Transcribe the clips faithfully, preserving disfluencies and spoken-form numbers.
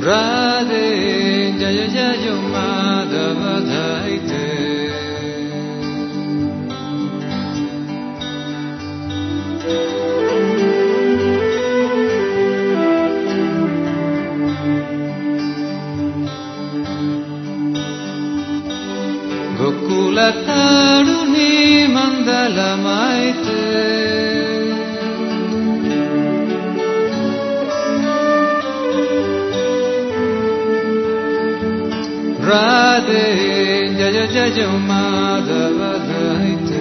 Radhe Jaya Jaya Madhava Dhaite Gokula Taruni Mandala Maite Radhe Jaya Jaya Madhava Dhaite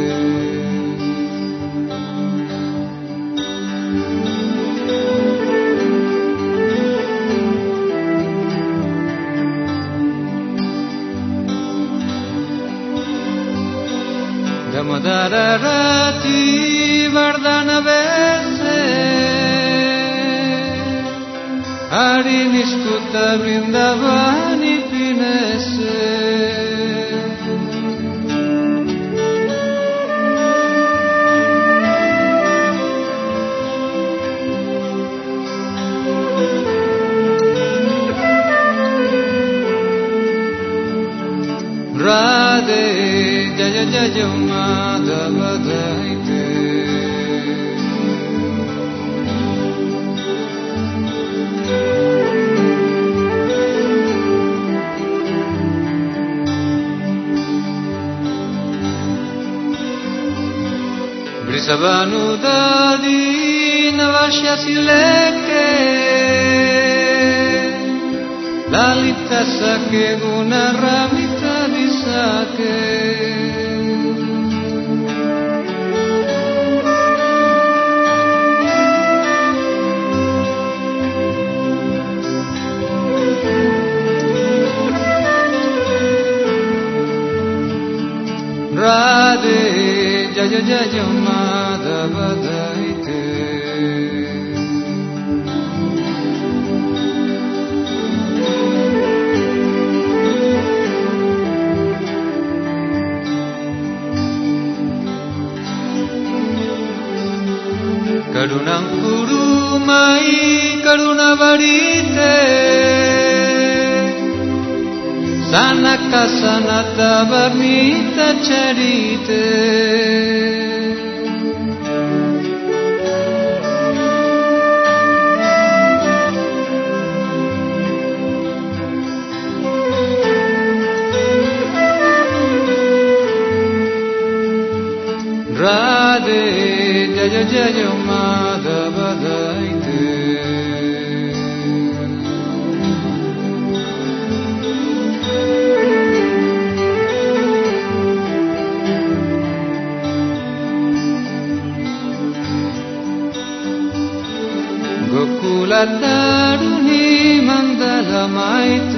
Damodara Rati Vardhana Vese Hari Nishkuta Vrindavani Pinese Radhe Jaya Jaya Madhava Dhaite Vrisabhanudadi Navashya Sileke Lalita Sake Guna Ramita Visake Radhe Jaya Jaya Madhava Dhaite Karunam Kuru Mai Karuna Varite Sanaka Sanata Varnita Charite Radhe Jaya Jaya Madhava Dhaite Gokula Taruni Mandala Maite